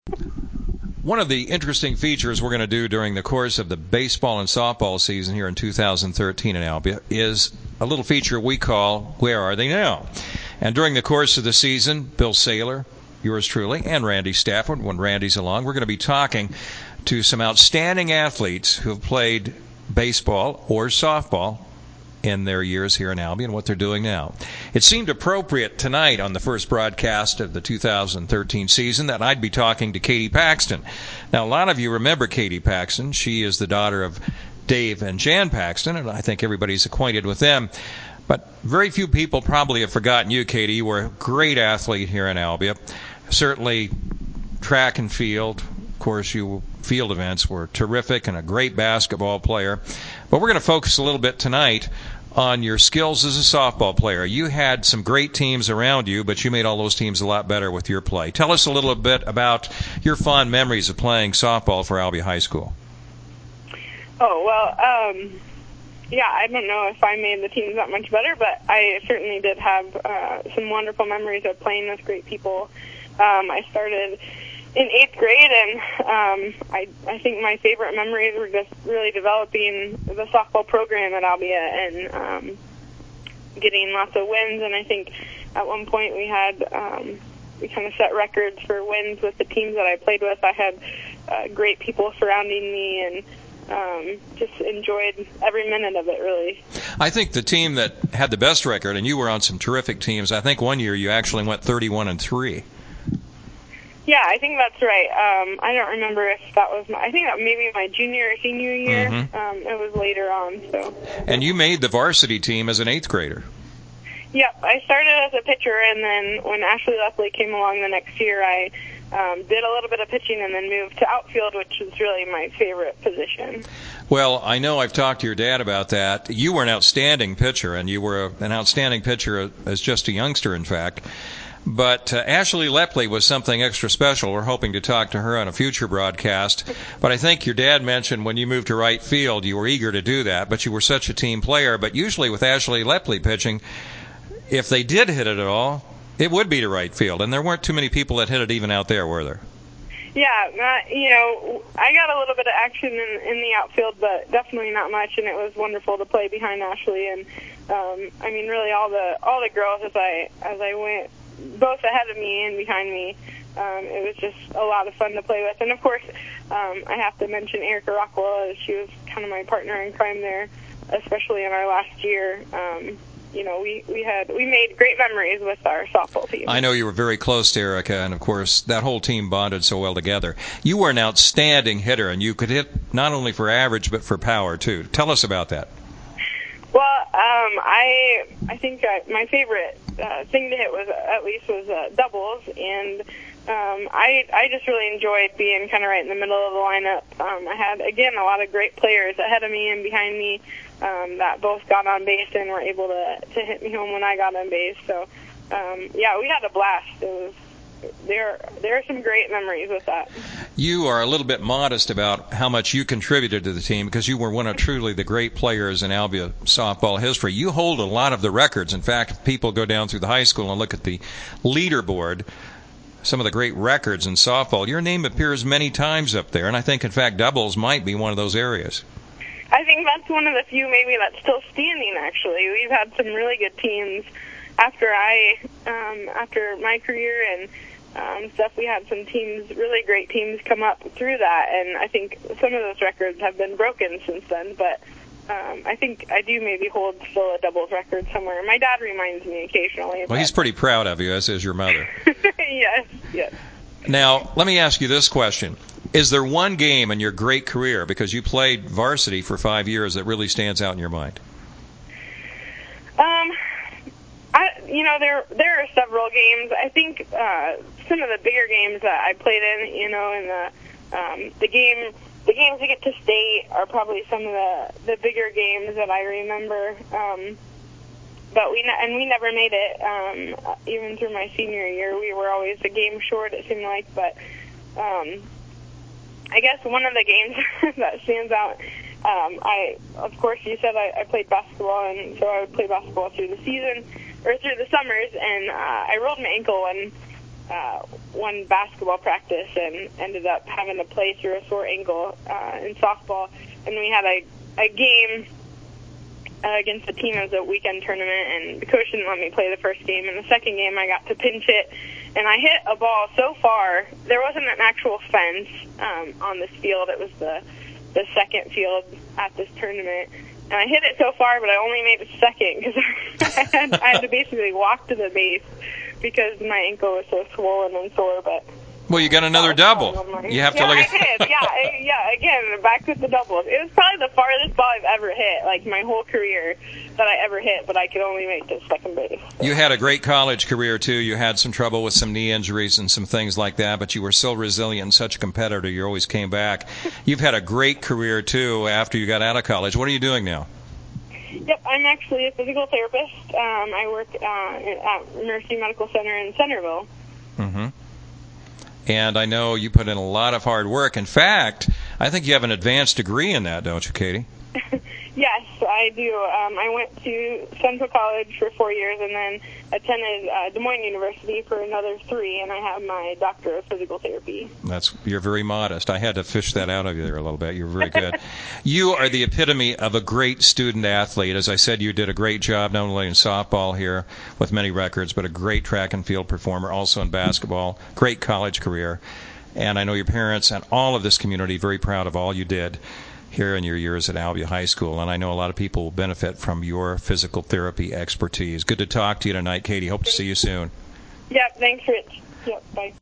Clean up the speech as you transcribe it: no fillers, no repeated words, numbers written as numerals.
One of the interesting features we're going to do during the course of the baseball and softball season here in 2013 in Albia is a little feature we call Where Are They Now? And during the course of the season, Bill Saylor, yours truly, and Randy Stafford, when Randy's along, we're going to be talking to some outstanding athletes who have played baseball or softball in their years here in Albia and what they're doing now. It seemed appropriate tonight on the first broadcast of the 2013 season that I'd be talking to Katie Paxton. Now, a lot of you remember Katie Paxton. She is the daughter of Dave and Jan Paxton, and I think everybody's acquainted with them. But very few people probably have forgotten you, Katie. You were a great athlete here in Albia. Certainly track and field. Of course, you field events were terrific and a great basketball player. But we're going to focus a little bit tonight on your skills as a softball player. You had some great teams around you, but you made all those teams a lot better with your play. Tell us a little bit about your fond memories of playing softball for Albia High School. Oh, well, yeah, I don't know if I made the teams that much better, but I certainly did have some wonderful memories of playing with great people. I started in 8th grade, and I think my favorite memories were just really developing the softball program at Albia and getting lots of wins. And I think at one point we kind of set records for wins with the teams that I played with. I had great people surrounding me and just enjoyed every minute of it, really. I think the team that had the best record, and you were on some terrific teams, I think one year you actually went 31-3. Yeah, I think that's right. I don't remember if that was I think that maybe my junior or senior year. Mm-hmm. It was later on. So. And you made the varsity team as an 8th grader. Yep, I started as a pitcher, and then when Ashley Lepley came along the next year, I did a little bit of pitching and then moved to outfield, which is really my favorite position. Well, I know I've talked to your dad about that. You were an outstanding pitcher, and you were an outstanding pitcher as just a youngster, in fact. But Ashley Lepley was something extra special. We're hoping to talk to her on a future broadcast. But I think your dad mentioned when you moved to right field, you were eager to do that, but you were such a team player. But usually with Ashley Lepley pitching, if they did hit it at all, it would be to right field. And there weren't too many people that hit it even out there, were there? Yeah, I got a little bit of action in the outfield, but definitely not much. And it was wonderful to play behind Ashley. And really all the girls as I went, both ahead of me and behind me. It was just a lot of fun to play with. And, of course, I have to mention Erica Rockwell. She was kind of my partner in crime there, especially in our last year. We made great memories with our softball team. I know you were very close to Erica, and, of course, that whole team bonded so well together. You were an outstanding hitter, and you could hit not only for average but for power, too. Tell us about that. Well, I think my favorite thing to hit was doubles, and I just really enjoyed being kind of right in the middle of the lineup. I had, again, a lot of great players ahead of me and behind me that both got on base and were able to hit me home when I got on base. So, yeah, we had a blast. There are some great memories with that. You are a little bit modest about how much you contributed to the team because you were one of truly the great players in Albia softball history. You hold a lot of the records. In fact, if people go down through the high school and look at the leaderboard, some of the great records in softball, your name appears many times up there, and I think, in fact, doubles might be one of those areas. I think that's one of the few maybe that's still standing, actually. We've had some really good teams after my career and stuff. We had some teams, really great teams, come up through that, and I think some of those records have been broken since then, but I think I do maybe hold still a doubles record somewhere. My dad reminds me occasionally. Well, he's pretty proud of you, as is your mother. Yes. Now, let me ask you this question. Is there one game in your great career, because you played varsity for 5 years, that really stands out in your mind? There are several games. I think some of the bigger games that I played in, and the games we get to state are probably some of the bigger games that I remember. But we never made it. Even through my senior year, we were always a game short, it seemed like. But I guess one of the games that stands out. Of course, you said I played basketball, and so I would play basketball through the season or through the summers. And I rolled my ankle one basketball practice and ended up having to play through a sore ankle in softball. And we had a game against a team. It was a weekend tournament, and the coach didn't let me play the first game. In the second game, I got to pinch hit, and I hit a ball so far. There wasn't an actual fence on this field. It was the second field at this tournament. And I hit it so far, but I only made it second because I had to basically walk to the base because my ankle was so swollen and sore. But well, you got another double. You have to look at. I did. Yeah. Again, back with the doubles. It was probably the farthest ball I've ever hit, like my whole career that I ever hit. But I could only make it second base. You had a great college career too. You had some trouble with some knee injuries and some things like that, but you were so resilient, such a competitor. You always came back. You've had a great career too after you got out of college. What are you doing now? Yep, I'm actually a physical therapist. I work at Mercy Medical Center in Centerville. Mm-hmm. And I know you put in a lot of hard work. In fact, I think you have an advanced degree in that, don't you, Katie? Yes, I do. I went to Central College for 4 years and then attended Des Moines University for another 3, and I have my doctorate of physical therapy. You're very modest. I had to fish that out of you there a little bit. You're very good. You are the epitome of a great student athlete. As I said, you did a great job not only in softball here with many records, but a great track and field performer, also in basketball, great college career. And I know your parents and all of this community very proud of all you did here in your years at Albia High School, and I know a lot of people will benefit from your physical therapy expertise. Good to talk to you tonight, Katie. Hope to see you soon. Yep, thanks, Rich. Yep, bye.